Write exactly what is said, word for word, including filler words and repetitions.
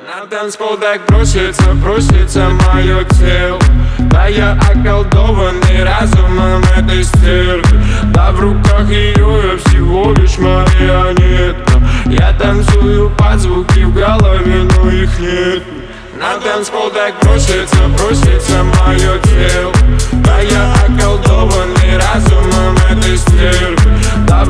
На танцпол так бросится, бросится мое тело. Да я околдованный разумом этой стервы. Да в руках ее я всего лишь марионетка. Я танцую под звуки в голове, но их нет. На танцпол так бросится, бросится мое тело. Да я околдованный разумом этой стервы. Да